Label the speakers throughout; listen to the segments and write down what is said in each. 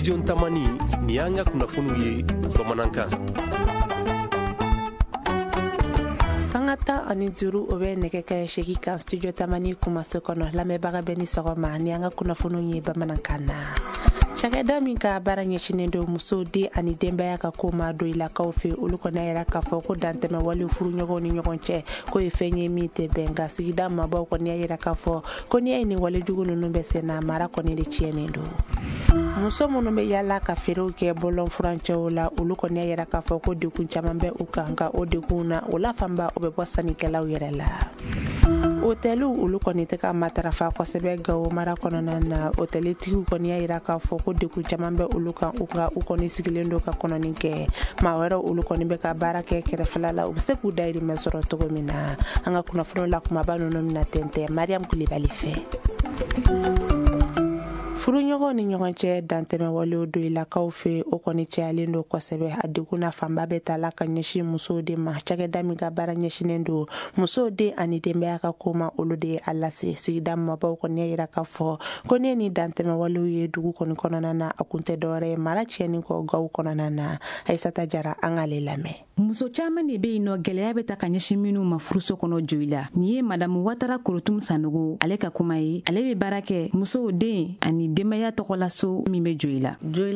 Speaker 1: Studio Tamani ni an ka kunnafoniw ye bamanankan.
Speaker 2: Sangata ani duru o bɛ nɛgɛ kɛ segi kan Studio Tamani kumaso kɔnɔ lamɛnbaga bɛ ni sɔgɔma ni an ka kunnafoniw ye bamanankan na. Cakɛda min ka baara ɲɛsinnen don muso den ani denbaya ka ko ma do ilakaw fɛ olu kɔni yɛrɛ k'a fɔ ko dantɛmɛ wale furuɲɔgɔnw ni ɲɔgɔn cɛ ko ye fɛn ye min tɛ bɛn nka sigida maabaw kɔni yɛrɛ k'a fɔ ko n'i ye nin wale jugu ninnu bɛ sen na mara kɔni de tiɲɛnen don. Muso minnu bɛ yaala ka feerew kɛ bɔlɔn furancɛw la olu kɔni yɛrɛ k'a fɔ ko dekun caman bɛ u kan nka o dekun na o la fanba o bɛ bɔ sannikɛlaw yɛrɛ la. Hôteliw olu kɔni tɛ ka matarafa kosɛbɛ Gawo mara kɔnɔna na hôtelitigiw kɔni y'a yira k'a fɔ ko dekun caman bɛ olu kan u kɔni sigilen don ka kɔnɔni kɛ maa wɛrɛ olu kɔni bɛ ka baara kɛ kɛrɛfɛla la u bɛ se k'u dahirimɛ sɔrɔ cogo min na an ka kunnafoniw la kumaba ninnu mina tɛntɛn Mariam Kulibali fɛ. Furuɲɔgɔnw ni ɲɔgɔn cɛ dantɛmɛ walew do ilakaw fɛ o kɔni cayalen don kosɛbɛ a dekuna fanba bɛ ta la ka ɲɛsin musow de ma cakɛda min ka baara ɲɛsinnen don musow den ani denbaya ka ko ma olu de ye a lase sigida maabaw kɔni y'a yira k'a fɔ ko ne ni dantɛmɛ walew ye dugu kɔni kɔnɔna na a kun tɛ dɔwɛrɛ ye mara tiɲɛni kɔ Gawo kɔnɔna na Aisata Jara an k'ale lamɛn.
Speaker 3: Muso caman de bɛ yen nɔ gɛlɛya bɛ ta ka ɲɛsin minnu ma furuso kɔnɔ joyi la nin ye Madamu Watara Korotum Sanogo ale ka kuma ye ale bɛ baara kɛ musow den ani denbaya tɔgɔla so min bɛ joyila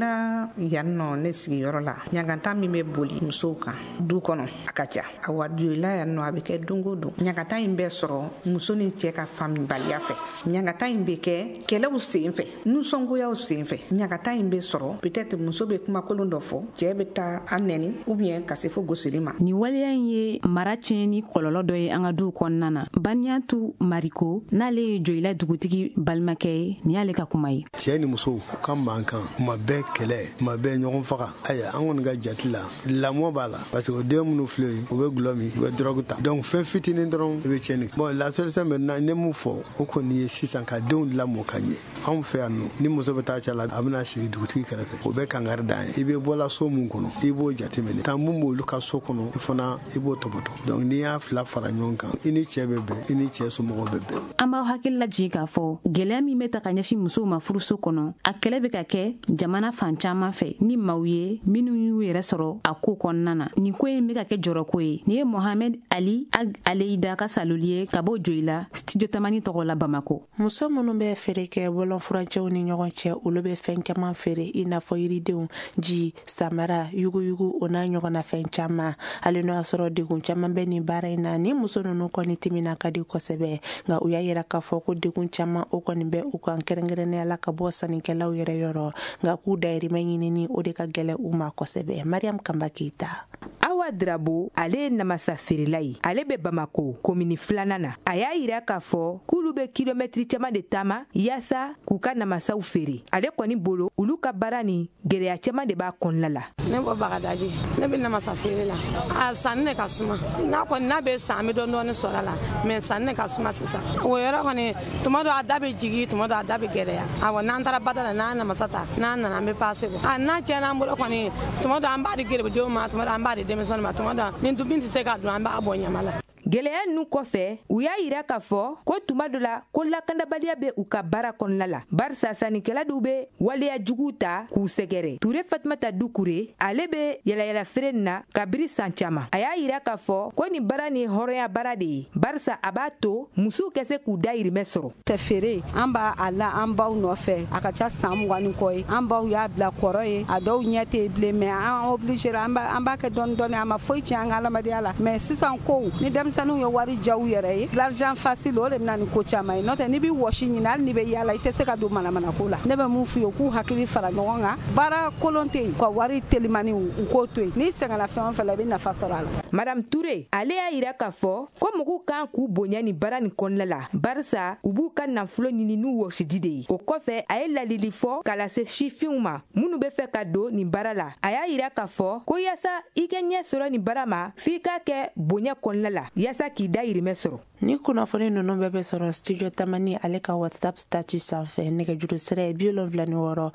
Speaker 4: yan nɔ ne sigiyɔrɔ la ɲagata min bɛ boli musow kan du kɔnɔ a ka ca awa joyila yan nɔ a bɛ kɛ don o don ɲagata in bɛ sɔrɔ muso ni cɛ ka faamuyabaliya fɛ ɲagata in bɛ kɛ kɛlɛw sen fɛ nisɔngoyaw sen fɛ ɲagata in bɛ sɔrɔ peut-être muso bɛ kumakolon dɔ fɔ cɛ bɛ taa a nɛni ou bien ka se fo gosili ma.
Speaker 3: Nin waleya in ye mara tiɲɛni kɔlɔlɔ dɔ ye an ka duw kɔnɔna na Baniyatu Mariko n'ale ye joyila dugutigi balimakɛ ye nin y'ale ka kuma ye.
Speaker 5: Ni muso ka mankan kuma bɛɛ kɛlɛ kuma bɛɛ ɲɔgɔn faga aya an kɔni ka jati la lamɔ b'a la parce que o den minnu filɛ yen u bɛ gulɔ min u bɛ drogue ta donc fɛn fitinin dɔrɔn i bɛ tiɲɛni bon la solution maintenant ne mun fɔ o kɔni ye sisan ka denw lamɔ ka ɲɛ anw fɛ yan nɔ ni muso bɛ taa cɛ la a bɛna sigi dugutigi kɛrɛfɛ o bɛ kangari d'an ye i bɛ bɔla so mun kɔnɔ i b'o jateminɛ tan mun b'olu ka so kɔnɔ i fana i b'o tɔbɔtɔ donc n'i y'a fila fara ɲɔgɔn kan i ni cɛ bɛ bɛn i ni cɛ somɔgɔw bɛ bɛn.
Speaker 3: An b'aw hakili lajigin k'a fɔ gɛlɛya min bɛ ta ka ɲɛsin musow ma furuso kɔnɔ a kɛlɛ bɛ ka kɛ jamana fan caman fɛ ni maaw ye minnu y'u yɛrɛ sɔrɔ a ko kɔnɔna na nin ko in bɛ ka kɛ jɔrɔko ye nin ye Mohamed Ali Aleida ka saloli ye ka bɔ joyila Studio Tamani tɔgɔ la Bamako.
Speaker 2: Muso minnu bɛ feere kɛ bɔlɔn furancɛw ni ɲɔgɔn cɛ olu bɛ fɛn caman feere i n'a fɔ yiridenw ji samara yuguyugu o n'a ɲɔgɔnna fɛn caman hali n'o y'a sɔrɔ degun caman bɛ nin baara in na ni muso ninnu kɔni timina ka di kosɛbɛ nka u y'a yira k'a fɔ ko degun caman o kɔni bɛ u kan kɛrɛnkɛrɛnnenya la ka bɔ sannikɛlaw yɛrɛ yɔrɔ nka k'u dahirimɛ ɲinini o de ka gɛlɛ u ma kosɛbɛ. Mariam Kamba Keita.
Speaker 6: Awa Drabo ale ye namasa feerela ye ale bɛ Bamako komini filanan na a y'a yira k'a fɔ k'olu bɛ kilomɛtiri caman de taama yaasa k'u ka namasaw feere ale kɔni bolo olu ka baara ni gɛlɛya caman de b'a kɔnɔna la.
Speaker 7: Ne bɔ Bagadaji ne bɛ namasa feere la a sanni ne ka suma n'a kɔni n'a bɛ san bɛ dɔɔni sɔrɔ a la mais sanni ne ka suma sisan o yɔrɔ kɔni tuma dɔ a da bɛ jigin tuma dɔ a da bɛ gɛlɛya awɔ n'an taara bada la n'an namasa ta n'an nana an bɛ paase bɔ a n'a tiɲɛna an bolo kɔni tuma dɔ an b'a di gerebudenw ma tuma dɔ an b'a di denmisɛnninw ma tuma dɔ ni dun tɛ se ka dun an b'a bɔ ɲama la.
Speaker 6: Gɛlɛya ninnu kɔfɛ u y'a yira k'a fɔ ko tuma dɔ la ko lakanabaliya bɛ u ka baara kɔnɔna la barisa sannikɛla dɔw bɛ waleya jugu ta k'u sɛgɛrɛ Ture Fatumata Dukure ale bɛ yalayala feere na kabiri san caman a y'a yira k'a fɔ ko nin baara ni hɔrɔnya baara de ye barisa a b'a to musow ka se k'u dahirimɛ sɔrɔ.
Speaker 8: Tɛ feere an b'a a la an baw nɔfɛ a ka ca san 20 ni kɔ ye an baw y'a bila kɔrɔ ye a dɔw ɲɛ tɛ bilen mais an obligé an b'a kɛ dɔɔni dɔɔni a ma foyi tiɲɛ an ka adamadenya la mais sisan ko ni denmisɛnninw ye wari jaw yɛrɛ ye l'argent facile o de bɛna ni ko caman ye n'o tɛ n'i bɛ wɔsi ɲini hali n'i bɛ yaala i tɛ se ka don manamana ko la ne bɛ mun f'u ye k'u hakili fara ɲɔgɔn kan baara kolon tɛ yen ka wari telimani u k'o to yen n'i sɛgɛnna fɛn o fɛn la i bɛ nafa sɔrɔ a la.
Speaker 6: Madame Ture ale y'a yira k'a fɔ ko mɔgɔw kan k'u bonya nin baara nin kɔnɔna la barisa u b'u ka nafolo ɲini n'u wɔsidi de ye o kɔfɛ a ye ladili fɔ k'a lase sifinw ma minnu bɛ fɛ ka don nin baara la a y'a yira k'a fɔ ko yaasa i ka ɲɛ sɔrɔ nin baara ma f'i k'a kɛ bonya kɔnɔna la yaasa k'i dahirimɛ sɔrɔ.
Speaker 2: Ni kunnafoni ninnu bɛɛ bɛ sɔrɔ Studio Tamani ale ka WhatsApp statut sanfɛ nɛgɛjuru sira ye 76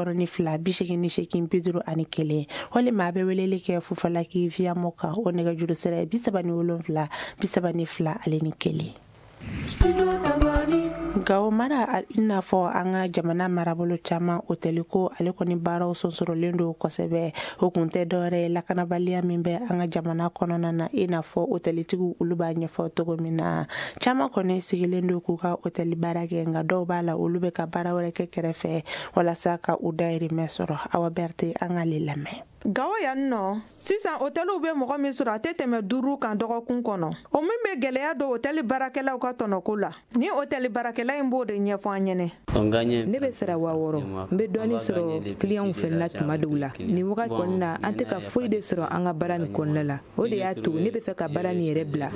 Speaker 2: 62 88 51 walima a bɛ weleli kɛ Fufalaki via Moka o nɛgɛjuru sira ye 37 32 21. Gawo mara ina fo anga jamana marabolo chama oteliko ale koni baraw sonsorolen do kosebe okunte dore lakanabaliya min be anga jamana konona na ina fo otelitigu uluba nyefo togo mina chama koni sigilen do kuka oteli barage nga do bala ulube ka barawre ke kerefe wala saka udairi mesoro awaberte anga lilame.
Speaker 9: Gawo yanno sisan hôtelu be mɔgɔ min sɔrɔ a tɛ tɛmɛ 5 kan dɔgɔkun kɔnɔ o min be gɛlɛya do hôteli barakɛlaw ka tɔnɔko la ni hôteli barakɛla in b'o de ɲɛfɔ an ɲɛnɛ.
Speaker 6: Ne be sara 600 n be dɔɔni sɔrɔ clientw fɛnɛ tuma dɔw la ni wagati kɔni na an tɛ ka foyi de sɔrɔ an ka baara ni kɔnɔna la o de y'a to ne be fɛ ka baara ni yɛrɛ bila.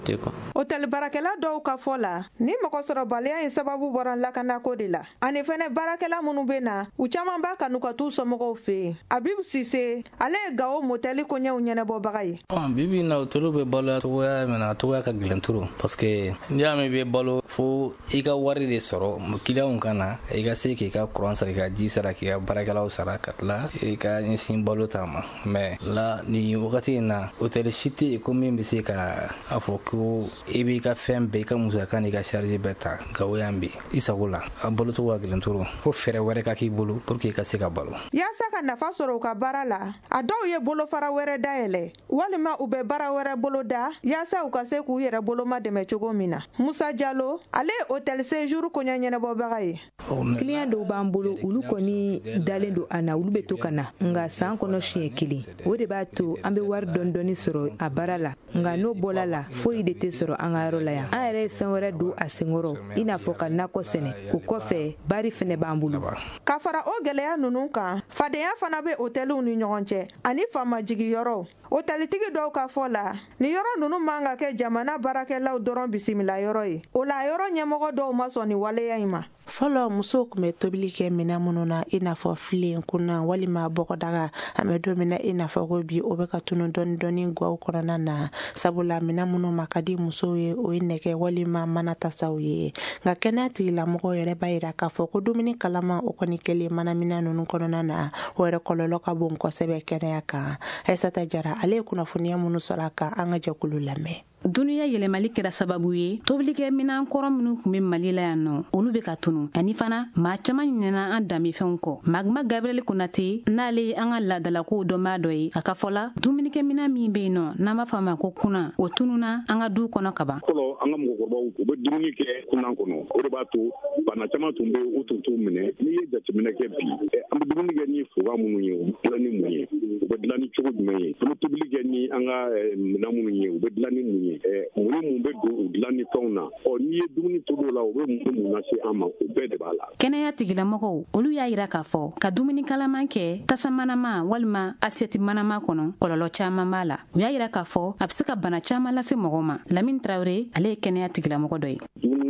Speaker 9: hôteli barakɛla dɔw ka fɔ la ni mɔgɔ sɔrɔbaliya in sababu bɔra lakanako de la ani fɛnɛ baarakɛla minnu be na u caman b'a kanu ka t'u somɔgɔw fɛ yen. Abibu Sise ale ye Gawo motɛli koɲɛw ɲɛnabɔbaga ye.
Speaker 10: Bibi na hôtelu be balo togoya mina togoya ka gɛlɛn turu parce que n'i y'a mɛn i be balo fo i ka wari de sɔrɔ clientw kana i ka se k'i ka courant sara, i ka ji sara, k'i ka baarakɛlaw sara, ka tila i ka ɲɛsin balo ta ma. Mais la ni wagati in na hôtel si tɛ yen ko min bɛ se ka a fɔ ko i b'i ka fɛn bɛɛ, i ka musaka n'i ka charge bɛɛ ta Gawo yan bi i sago la. A balo togo ka gɛlɛn turu fo fɛɛrɛ wɛrɛ ka k'i bolo pour que i ka se ka balo.
Speaker 9: Yaasa ka nafa sɔrɔ u ka baara la a dɔw ye bolofara wɛrɛ dayɛlɛ walima u bɛ baara wɛrɛ bolo da yaasa u ka se k'u yɛrɛ boloma dɛmɛ cogo min na. Musa Jalo ale ye hôtel séjour koɲɛ ɲɛnabɔbaga ye.
Speaker 6: Client dɔw b'an bolo olu kɔni dalen do an na olu be to ka na nka san kɔnɔ siɲɛ kelen o de b'a to an be wari dɔɔni sɔrɔ a baara la nka n'o bɔla la foyi de tɛ sɔrɔ an ka yɔrɔ la yan. An yɛrɛ ye fɛn wɛrɛ don a senkɔrɔ i n'a fɔ ka nakɔ sɛnɛ o kɔfɛ bari fɛnɛ b'an bolo.
Speaker 9: Ka fara o gɛlɛya ninnu kan fadenya fana be hôteliw ni ɲɔgɔn cɛ ani faamajigiyɔrɔw. Hôtelitigi dɔw ka fɔ la ni yɔrɔ ninnu man ka kɛ jamana baarakɛlaw dɔrɔn bisimila yɔrɔ ye o la yɔrɔ ɲɛmɔgɔ dɔw ma sɔn ni waleya in ma.
Speaker 2: Fɔlɔ musow kun bɛ tobili kɛ minɛn minnu na i n'a fɔ filen kunna walima bɔgɔdaga an bɛ don min na i n'a fɔ ko bi o bɛ ka tunu dɔɔni gaw kɔnɔna na sabula minɛn minnu ma ka di musow ye o ye nɛgɛ walima mana tasaw ye nka kɛnɛya tigilamɔgɔw yɛrɛ b'a yira k'a fɔ ko dumuni kalama o kɔni kɛlen mana minɛn ninnu kɔnɔna na o yɛrɛ kɔlɔlɔ ka bon kosɛbɛ kɛnɛya kan. Aisata Jara ale ye kunnafoniya minnu sɔrɔ a kan an ka jɛkulu lamɛn.
Speaker 3: Duniya yɛlɛmali kɛra sababu ye tobilikɛ minan kɔrɔ minnu kun bɛ Mali la yan nɔ olu bɛ ka tunu ani fana maa caman ɲinɛna an danbefɛnw kɔ. Magma Gabriel Konate n'ale ye an ka laadalakow dɔnbaa dɔ ye a ka fɔ la dumunikɛ minan min bɛ yen nɔ n'an b'a fɔ a ma ko kunan o tununa an ka du kɔnɔ kaban.
Speaker 11: Fɔlɔ an ka mɔgɔkɔrɔbaw u bɛ dumuni kɛ kunan kɔnɔ o de b'a to bana caman tun bɛ u tun t'u minɛ n'i ye jateminɛ kɛ bi an bɛ dumuni kɛ ni fuga minnu ye u bɛ dilan ni mun ye u bɛ dilan ni cogo jumɛn ye an bɛ tobili kɛ ni an ka minɛn minnu ye u bɛ dilan ni mun ye mun mun bɛ don u dilan ni fɛnw na n'i ye dumuni tobi la u bɛ mun lase an ma o bɛɛ de b'a la.
Speaker 3: Kɛnɛya tigilamɔgɔw olu y'a yira k'a fɔ ka dumuni kalaman kɛ tasamanama walima assiette manama kɔnɔ kɔlɔlɔ caman b'a la. U y'a yira k'a fɔ a bɛ se ka bana caman lase mɔgɔ ma. Lamine Traoré ale ye kɛnɛya tigilamɔgɔ dɔ ye.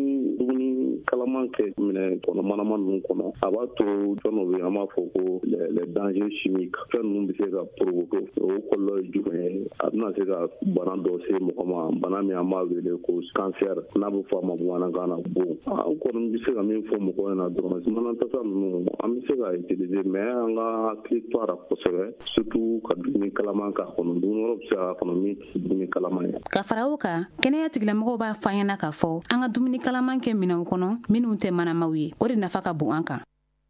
Speaker 11: Kalaman kɛ minɛ kɔnɔ manama ninnu kɔnɔ a b'a to fɛn dɔ bɛ yen an b'a fɔ ko les dangers chimiques fɛn ninnu bɛ se ka provoquer o kɔlɔlɔ ye jumɛn ye a bɛna se ka bana dɔ se mɔgɔ ma bana min an b'a wele ko cancer n'a bɛ fɔ a ma bamanankan na bon an kɔni bɛ se ka min fɔ mɔgɔw ɲɛna dɔrɔn manatasa ninnu an bɛ se ka utiliser mais an ka hakili to a la kosɛbɛ surtout ka dumuni kalaman k'a kɔnɔ dumuni wɛrɛ bɛ se k'a kɔnɔ min tɛ dumuni kalaman ye.
Speaker 3: Ka fara o kan kɛnɛya tigilamɔgɔw b'a fɔ an ɲɛna k'a fɔ an ka dumuni kalaman kɛ minɛnw kɔnɔ minnu tɛ manamaw ye o de nafa ka bon an kan.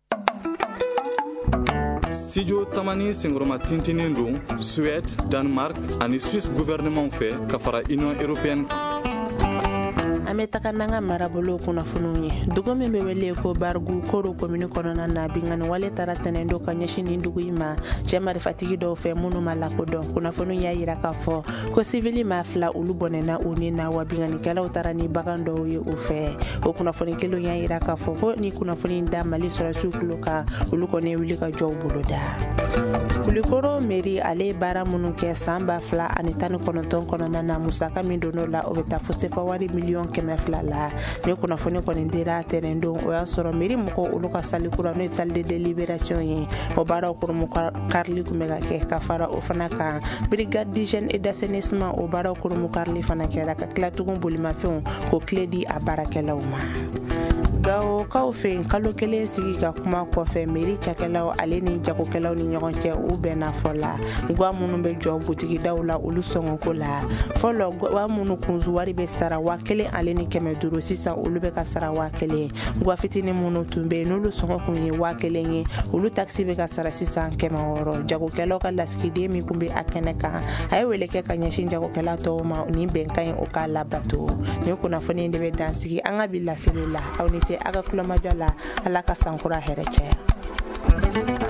Speaker 12: Studio Tamani sengoroma tintinin don Suède, Danemark ani Suisse gouvernement fɛ ka fara Union européenne.
Speaker 2: An bɛ taga n'an ka marabolo kunnafoniw ye dugu min bɛ wele ko Bargu Koro commune kɔnɔna na bingani wale taara tɛnɛn do ka ɲɛsin nin dugu in ma cɛ marifatigi dɔw fɛ minnu ma lakodɔn kunnafoniw y'a yira k'a fɔ ko sivili maa 2 olu bɔnɛna u ni na wa binganikɛlaw taara ni bagan dɔw ye u fɛ o kunnafoni kelen y'a yira k'a fɔ ko ni kunnafoni da Mali sɔrɔsiw tulo kan olu kɔni wuli ka jɔw bolo da. Kulikoro mairie ale baara minnu kɛ san 2019 kɔnɔna na musaka min donn'o la o bɛ taa fo sefa wari miliyɔn 200 la ni kunnafoni kɔni dira tɛnɛn don o y'a sɔrɔ mairie mɔgɔw olu ka salle kura n'o ye salle de délibération ye o baaraw kurumu karili kun bɛ ka kɛ ka fara o fana kan brigade d'hygiène et d'assainissement o baaraw kurumu karili fana kɛra ka tila tugun bolimafɛnw k'o tile di a baarakɛlaw ma. Gawokaw fɛ kalo kelen sigi ka kuma kɔfɛ mairie cakɛlaw ale ni jagokɛlaw ni ɲɔgɔn cɛ u bɛnna fɔ la gwa minnu bɛ jɔ butigidaw la olu sɔngɔko la fɔlɔ gwa minnu kunzu wari bɛ sara 1,000 1,500 sisan olu bɛ ka sara 1,000 gwa fitini minnu tun bɛ n'olu sɔngɔ kun ye 1,000 ye olu taxi bɛ ka sara sisan 600 jagokɛlaw ka lasigiden min kun bɛ a kɛnɛ kan a ye wele kɛ ka ɲɛsin jagokɛla tɔw ma ni bɛnkan ye o k'a labato ni kunnafoni de bɛ dansigi an ka bi laseli la aw ni ce a ka kulomajɔ la ala ka sankura hɛrɛ caya